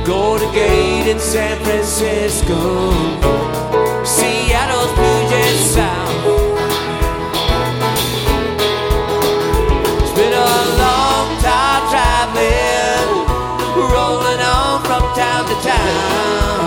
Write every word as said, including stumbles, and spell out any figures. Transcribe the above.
Golden Gate in San Francisco, Seattle's Puget Sound. It's been a long time traveling, rolling on from town to town.